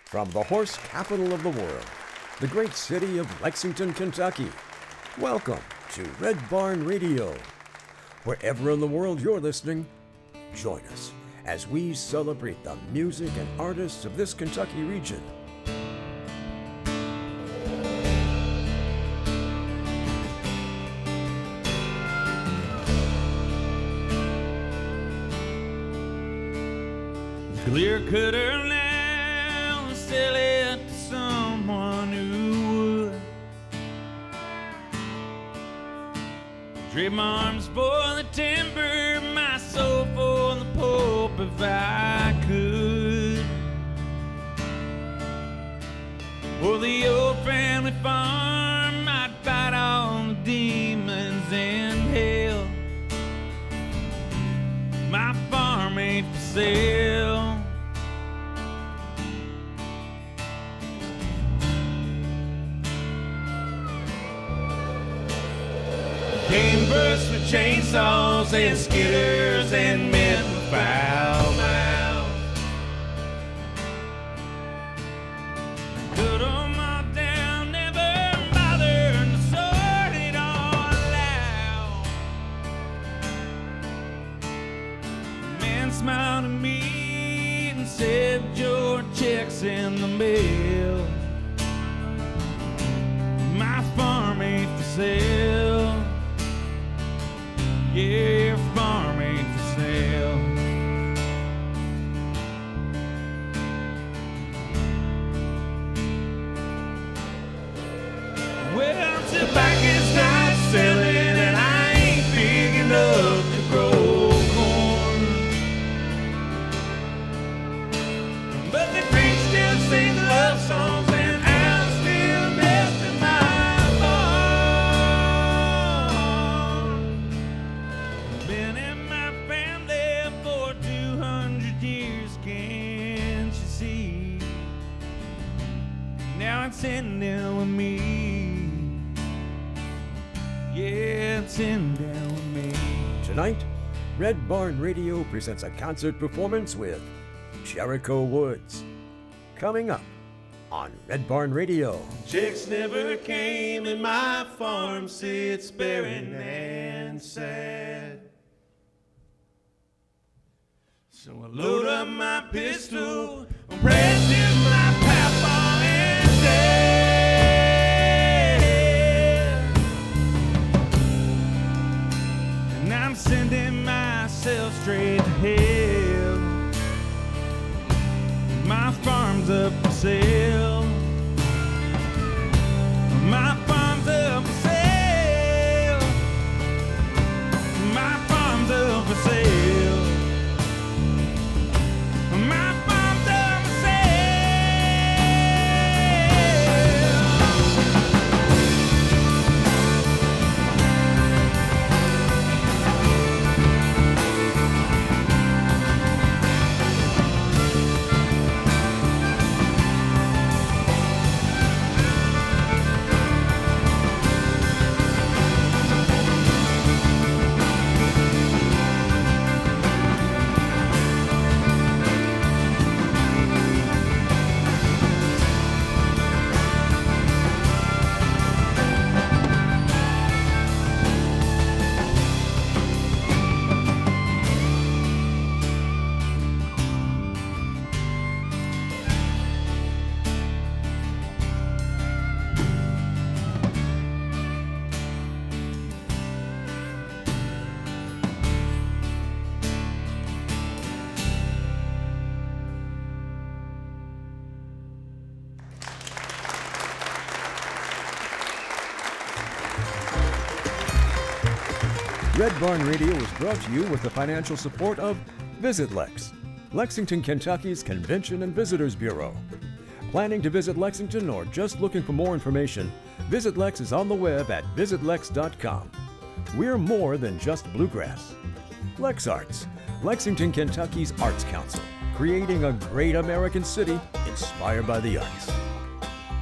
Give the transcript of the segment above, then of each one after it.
From the horse capital of the world, the great city of Lexington, Kentucky, welcome to Red Barn Radio. Wherever in the world you're listening, join us as we celebrate the music and artists of this Kentucky region. Clear cutter now, sell it to someone who would. Trade my arms for the timber, my soul for the Pope if I could. For the old family farm, I'd fight all the demons in hell. My farm ain't for sale. Came burst with chainsaws and skidders and men with foul mouths. Cut 'em all down, never bothered to sort it all out. The man smiled at me and said, "Your check's in the mail. My farm ain't for sale. Yeah, your farm ain't for sale." Well, tobacco's not selling and I ain't big enough to grow corn. But the Greeks still sing love songs and I'm still best in my been in my family for 200 years, can't you see? Now it's in there with me. Yeah, it's in there with me. Tonight, Red Barn Radio presents a concert performance with Jericho Woods. Coming up on Red Barn Radio. Chicks never came and my farm sits barren and sad. So I load up my pistol, I'm pressing my papa and dad. And I'm sending myself straight to hell. My farm's up for sale. My farm's up for sale. My farm's up for sale. My farm's up for Red Barn Radio is brought to you with the financial support of Visit Lex, Lexington, Kentucky's Convention and Visitors Bureau. Planning to visit Lexington or just looking for more information, Visit Lex is on the web at visitlex.com. We're more than just bluegrass. Lex Arts, Lexington, Kentucky's Arts Council, creating a great American city inspired by the arts.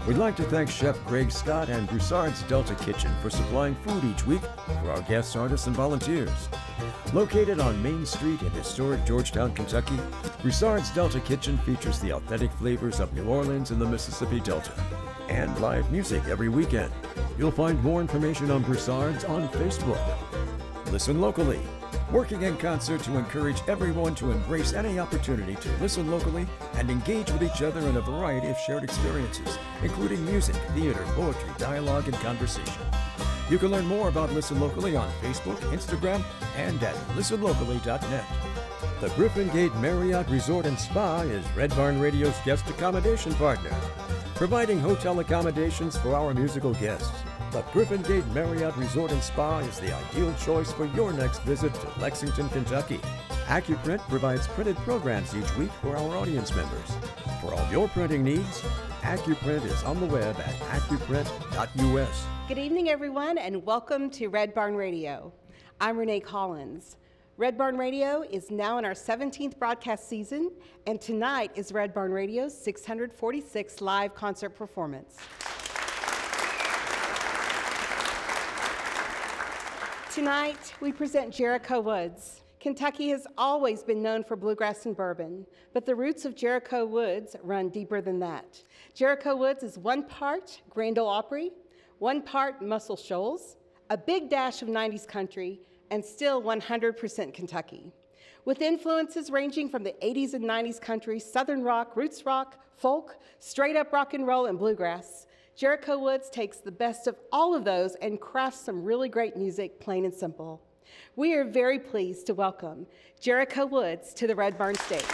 We'd like to thank Chef Greg Scott and Broussard's Delta Kitchen for supplying food each week for our guests, artists, and volunteers. Located on Main Street in historic Georgetown, Kentucky, Broussard's Delta Kitchen features the authentic flavors of New Orleans and the Mississippi Delta, and live music every weekend. You'll find more information on Broussard's on Facebook. Listen locally, working in concert to encourage everyone to embrace any opportunity to listen locally and engage with each other in a variety of shared experiences, including music, theater, poetry, dialogue, and conversation. You can learn more about Listen Locally on Facebook, Instagram, and at listenlocally.net. The Griffin Gate Marriott Resort and Spa is Red Barn Radio's guest accommodation partner, providing hotel accommodations for our musical guests. The Griffin Gate Marriott Resort and Spa is the ideal choice for your next visit to Lexington, Kentucky. AccuPrint provides printed programs each week for our audience members. For all your printing needs, AccuPrint is on the web at accuprint.us. Good evening, everyone, and welcome to Red Barn Radio. I'm Renee Collins. Red Barn Radio is now in our 17th broadcast season, and tonight is Red Barn Radio's 646th live concert performance. Tonight, we present Jericho Woods. Kentucky has always been known for bluegrass and bourbon, but the roots of Jericho Woods run deeper than that. Jericho Woods is one part Grand Ole Opry, one part Muscle Shoals, a big dash of 90s country, and still 100% Kentucky. With influences ranging from the 80s and 90s country, Southern rock, roots rock, folk, straight up rock and roll, and bluegrass, Jericho Woods takes the best of all of those and crafts some really great music, plain and simple. We are very pleased to welcome Jericho Woods to the Red Barn stage.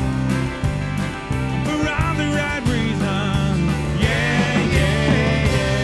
Yeah, yeah, yeah.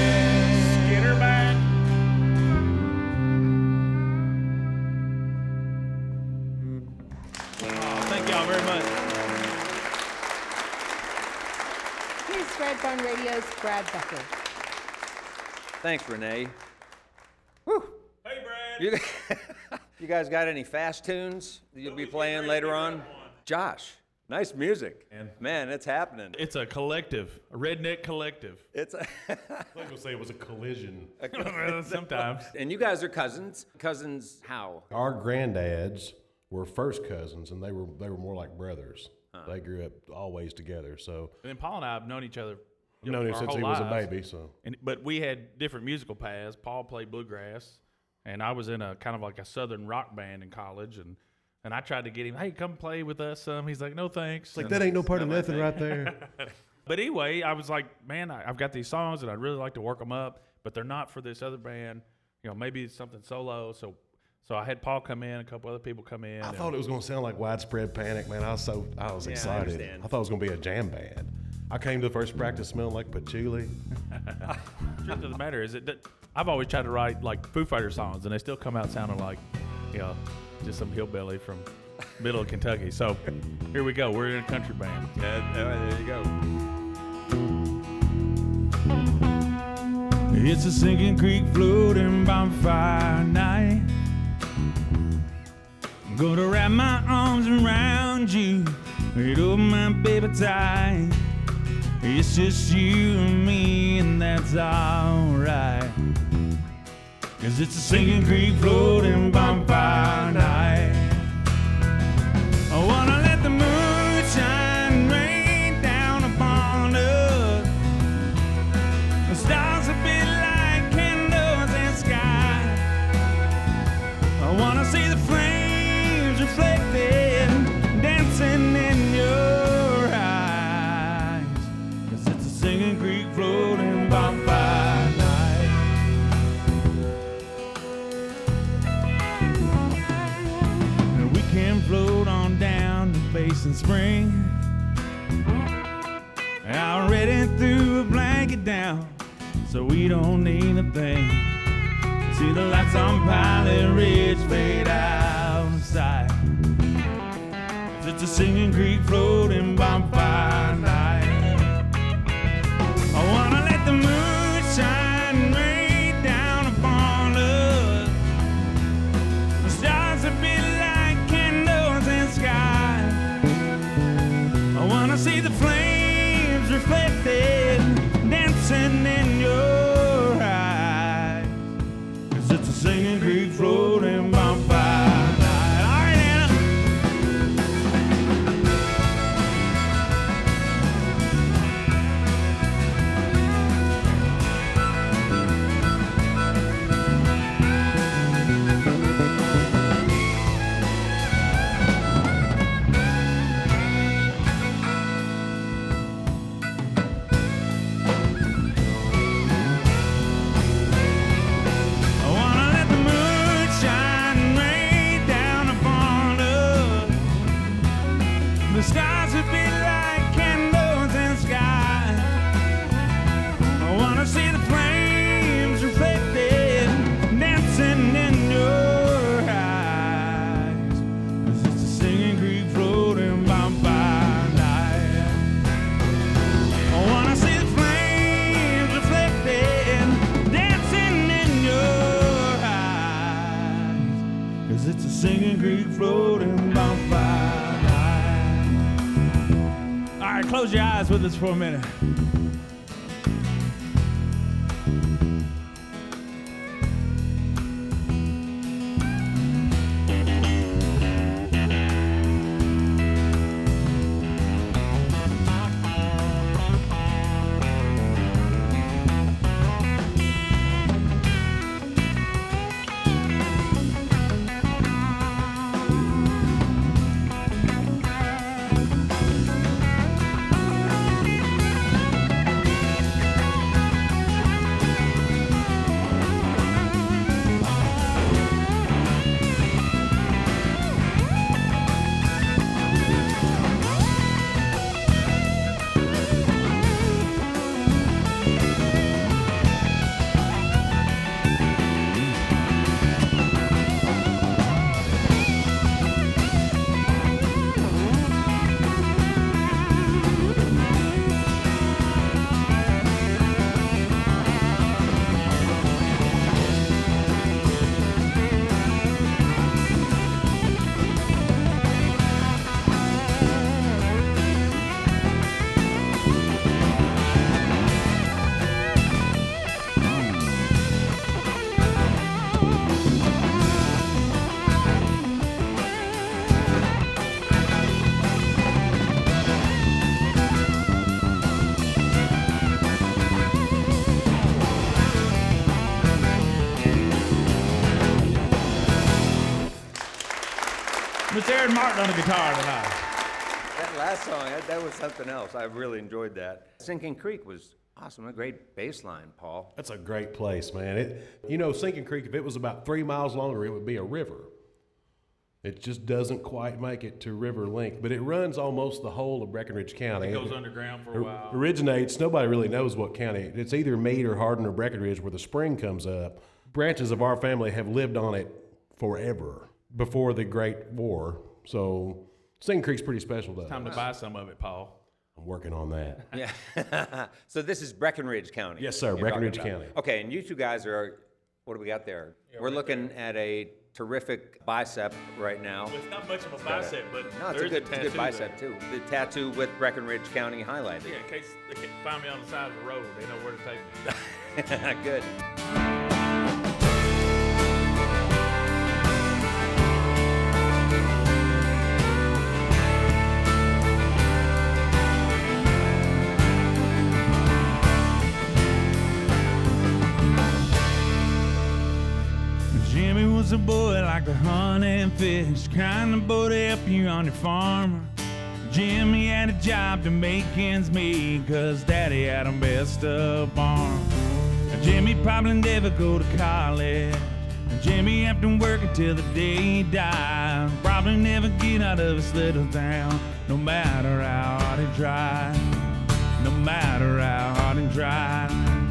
host, Brad Becker. Thanks, Renee. Whew. Hey, Brad. You guys got any fast tunes that you'll be playing later on? Josh, nice music. Man, it's happening. It's a collective, a redneck collective. It's I was going to say it was a collision. Sometimes. And you guys are cousins. Cousins how? Our granddads were first cousins, and they were more like brothers. They grew up always together. So And then Paul and I have known each other. I've known him our since whole he was a lives. baby. So But we had different musical paths. Paul played bluegrass, and I was in a kind of like a southern rock band in college, and I tried to get him, hey, come play with us some. He's like, no thanks. it's like that ain't no part of nothing right there. But anyway, I was like, man, I've got these songs, and I'd really like to work them up, but they're not for this other band. You know, maybe it's something solo. So I had Paul come in, a couple other people come in. I thought it was going to sound like Widespread Panic, man. I was excited. understand. I thought it was going to be a jam band. I came to the first practice smelling like patchouli. Truth of the matter is that I've always tried to write like Foo Fighter songs, and they still come out sounding like, you know, just some hillbilly from middle of Kentucky. So here we go. We're in a country band. There you go. It's a sinking creek floating bonfire night. I'm gonna wrap my arms around you, hold my baby tight. It's just you and me, and that's alright. 'Cause it's a sinking creek floating bonfire night. I wanna let the moon shine rain down upon us. The stars will be like candles in the sky. I wanna see the flames reflected, dancing in your eyes. 'Cause it's a singing creek floating bonfire night. And we can float on down to Basin Spring. I already threw a blanket down, so we don't need a thing. See the lights on Pilot Ridge fade out of sight. It's a singing creek floating bonfire night. I wanna let the moon shine rain down upon us. The stars will be like candles in the sky. I wanna see the flames reflected, dancing in your eyes. 'Cause it's a singing creek floating bonfire night. All right, Anna. I wanna let the moon shine rain down upon us. The stars would be like candles in the sky. I wanna see the flames reflected, dancing in your eyes. 'Cause it's a singing creek floating bonfire night. I wanna see the flames reflected, dancing in your eyes. 'Cause it's a singing creek floating bonfire night. All right, close your eyes with us for a minute. Mr. Aaron Martin on the guitar tonight. That last song, that was something else. I really enjoyed that. Sinking Creek was awesome. A great bass line, Paul. That's a great place, man. Sinking Creek, if it was about 3 miles longer, it would be a river. It just doesn't quite make it to river length, but it runs almost the whole of Breckinridge County. It goes underground for a while. Originates, nobody really knows what county. It's either Meade or Hardin or Breckinridge where the spring comes up. Branches of our family have lived on it forever, before the Great War. So Sinking Creek's pretty special to us. Time to buy some of it, Paul. I'm working on that. Yeah. So this is Breckinridge County. Yes, sir, Breckinridge County. Okay, and you two guys are, what do we got there? We're looking at a terrific bicep right now. Well, it's not much of a bicep, but No, it's a good bicep too. The tattoo with Breckinridge County highlighted. Yeah, in case they can find me on the side of the road, they know where to take me. Good. Jimmy was a boy like to hunt and fish, kind of boy to help you on your farm. Jimmy had a job to make ends meet, cause daddy had him best of farm. Jimmy probably never go to college. Jimmy have to work until the day he died. Probably never get out of his little town, no matter how hard he tried. No matter how hard he tried.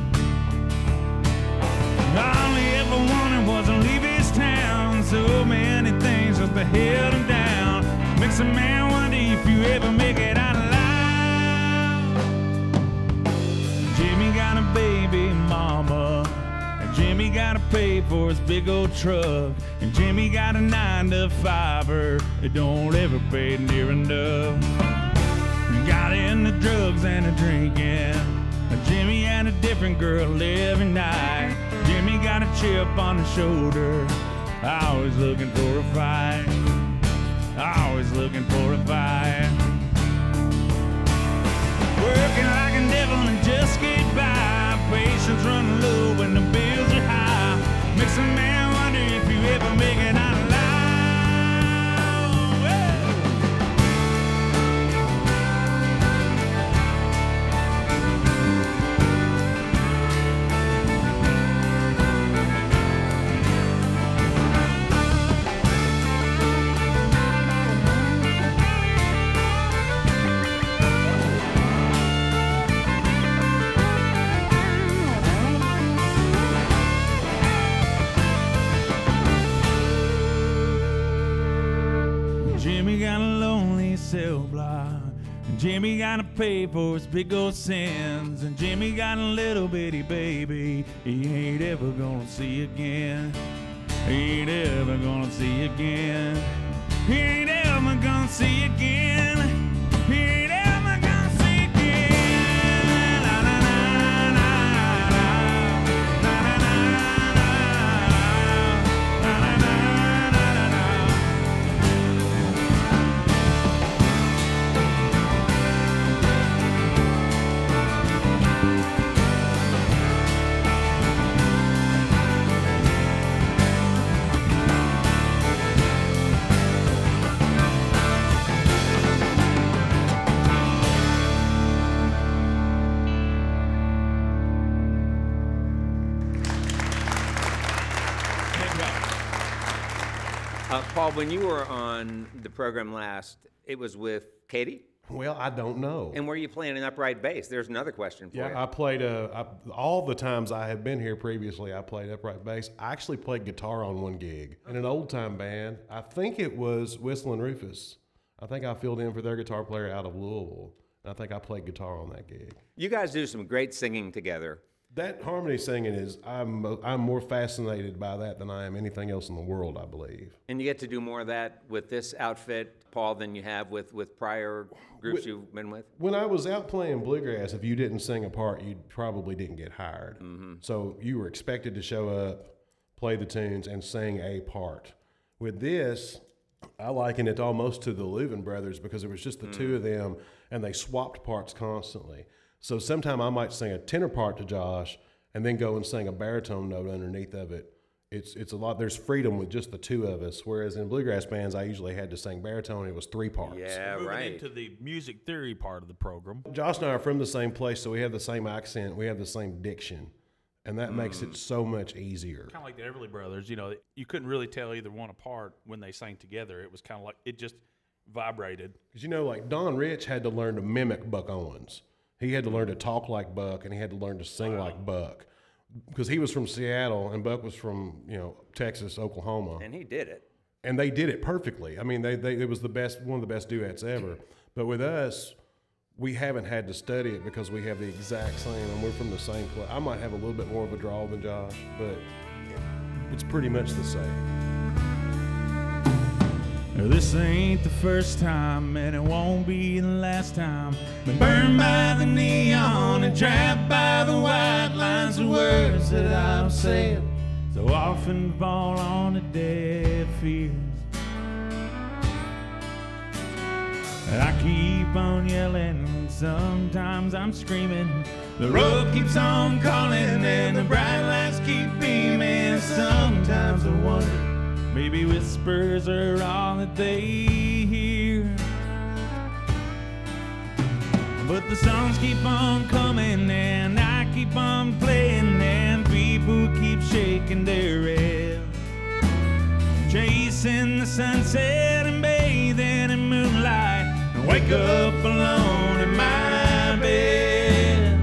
All he ever wanted was to leave his town. So many things just to held him down. Makes a man wonder if you ever make it out alive. Jimmy got a baby mama, and Jimmy gotta pay for his big old truck, and Jimmy got a 9-to-5er that don't ever pay near enough. He got into drugs and a drinking. Jimmy had a different girl every night. Jimmy got a chip on his shoulder, always looking for a fight. Always looking for a fight. Working like a devil and just get by. Patience running low when the bills are high. Makes a man wonder if you ever make it out alive. Jimmy got a lonely cell block, and Jimmy gotta pay for his big old sins, and Jimmy got a little bitty baby he ain't ever gonna see again. He ain't ever gonna see again. He ain't ever gonna see again. He ain't ever gonna see again. La, la, la, la, la, la, la, la, la, la, la, la. Paul, when you were on the program last, it was with Katie? Well, I don't know. And were you playing an upright bass? There's another question for you. Yeah, I played all the times I have been here previously, I played upright bass. I actually played guitar on one gig in an old time band. I think it was Whistling Rufus. I think I filled in for their guitar player out of Louisville. And I think I played guitar on that gig. You guys do some great singing together. That harmony singing is, I'm more fascinated by that than I am anything else in the world, I believe. And you get to do more of that with this outfit, Paul, than you have with prior groups you've been with? When I was out playing bluegrass, if you didn't sing a part, you probably didn't get hired. Mm-hmm. So you were expected to show up, play the tunes, and sing a part. With this, I liken it almost to the Louvin brothers because it was just the two of them, and they swapped parts constantly. So sometime I might sing a tenor part to Josh and then go and sing a baritone note underneath of it it's a lot. There's freedom with just the two of us. Whereas in bluegrass bands, I usually had to sing baritone. It was 3 parts. Yeah, Moving right. into the music theory part of the program. Josh and I are from the same place, so we have the same accent. We have the same diction, and that makes it so much easier. Kind of like the Everly Brothers, you know, you couldn't really tell either one apart when they sang together. It was kind of like it just vibrated. Because like Don Rich had to learn to mimic Buck Owens. He had to learn to talk like Buck, and he had to learn to sing like Buck. Because he was from Seattle, and Buck was from Texas, Oklahoma. And he did it. And they did it perfectly. I mean, it was one of the best duets ever. But with us, we haven't had to study it because we have the exact same, and we're from the same place. I might have a little bit more of a drawl than Josh, but it's pretty much the same. This ain't the first time, and it won't be the last time. Been burned by the neon and trapped by the white lines of words that I've said. So often fall on a deaf ears. I keep on yelling, sometimes I'm screaming. The road keeps on calling and the bright lights keep beaming. Sometimes I wonder, maybe whispers are all that they hear. But the songs keep on coming and I keep on playing and people keep shaking their head. Chasing the sunset and bathing in moonlight and wake up alone in my bed.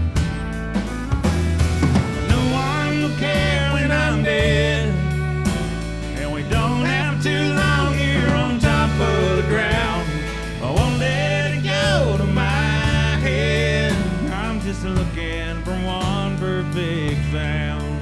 No one will care when I'm dead. Don't have too long here on top of the ground. I won't let it go to my head. I'm just looking for one perfect sound.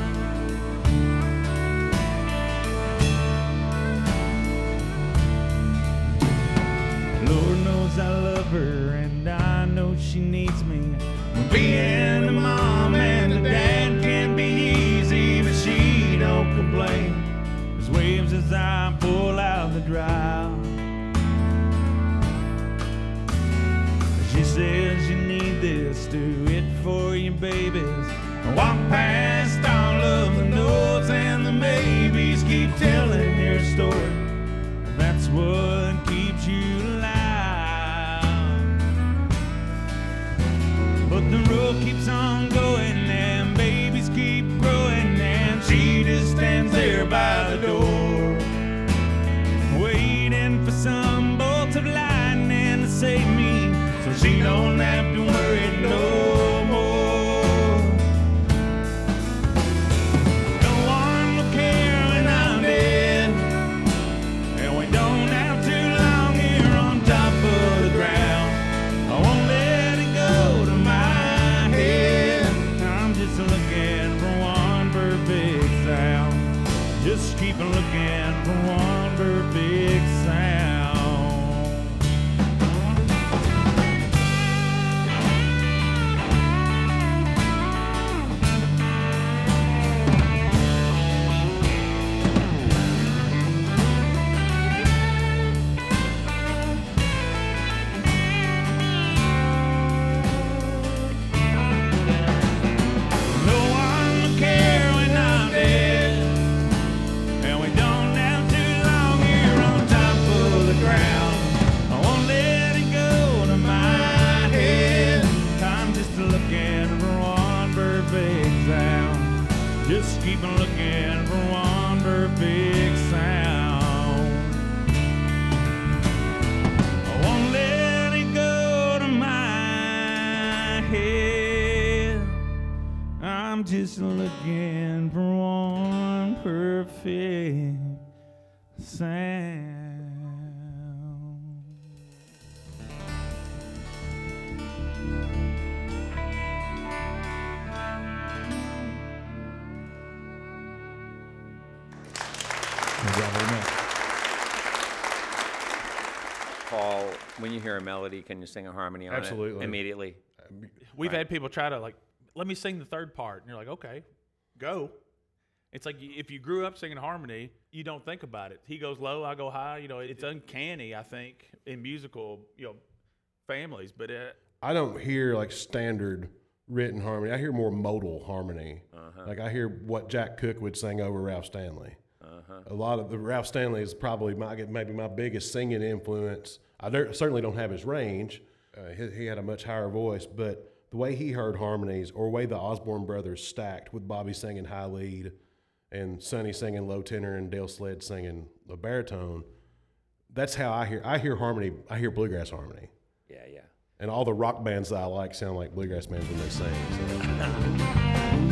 Lord knows I love her and I know she needs me. Being a mom and a dad can be easy, but she don't complain. Waves as I pull out the drive. She says you need this, do it for your babies. Walk past all of the notes and the maybes. Keep telling your story, that's what keeps you alive. But the road keeps on going and babies keep growing, and she just stands there by the door, waiting for some bolt of lightning to save me, so she don't have to worry no more. No one will care when I'm dead, and we don't have too long here on top of the ground. I won't let it go to my head. I'm just looking for one perfect sound. Just keep looking for one perfect sound. No one will care when I'm dead, and we don't have too long here on top of the ground. I won't let it go to my head. I'm just looking for one perfect sound. Just keep looking for one perfect sound. I won't let it go to my head. I'm just looking for one perfect sound. Paul, when you hear a melody, can you sing a harmony on Absolutely. it immediately? We've had people try to let me sing the third part, and you're like, okay, go. It's like if you grew up singing harmony, you don't think about it. He goes low, I go high. It's uncanny, I think, in musical, families. But I don't hear like standard written harmony. I hear more modal harmony. Like I hear what Jack Cook would sing over Ralph Stanley. A lot of the Ralph Stanley is probably maybe my biggest singing influence. Certainly don't have his range. He had a much higher voice, but the way he heard harmonies, or the way the Osborne brothers stacked with Bobby singing high lead and Sonny singing low tenor and Dale Sled singing the baritone, that's how I hear harmony. I hear bluegrass harmony. Yeah. And all the rock bands that I like sound like bluegrass bands when they sing. So.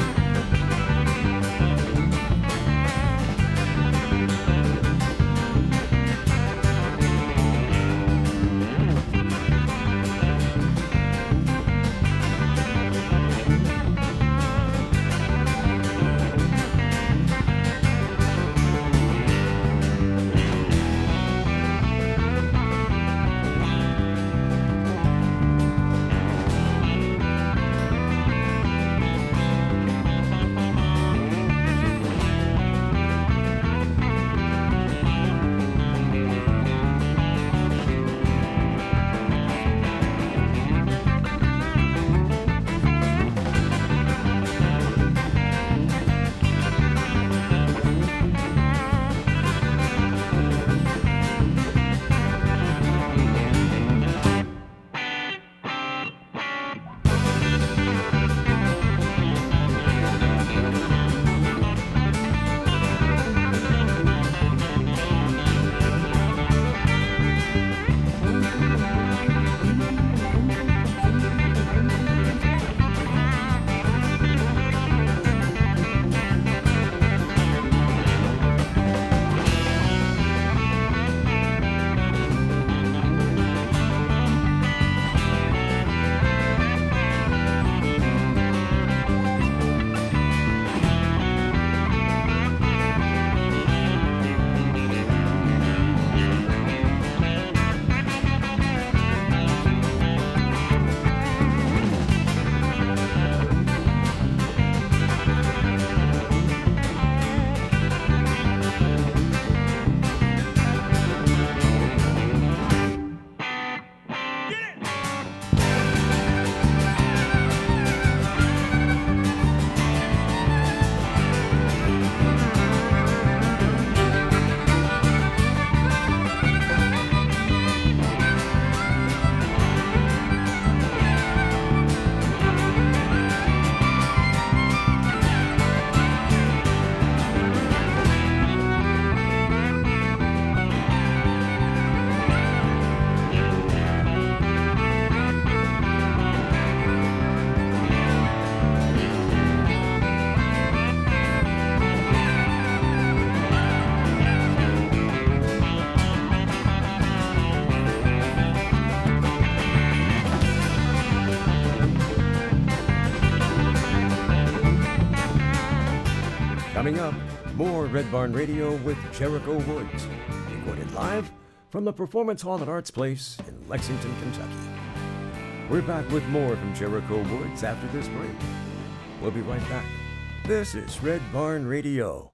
Coming up, more Red Barn Radio with Jericho Woods, recorded live from the Performance Hall at Arts Place in Lexington, Kentucky. We're back with more from Jericho Woods after this break. We'll be right back. This is Red Barn Radio.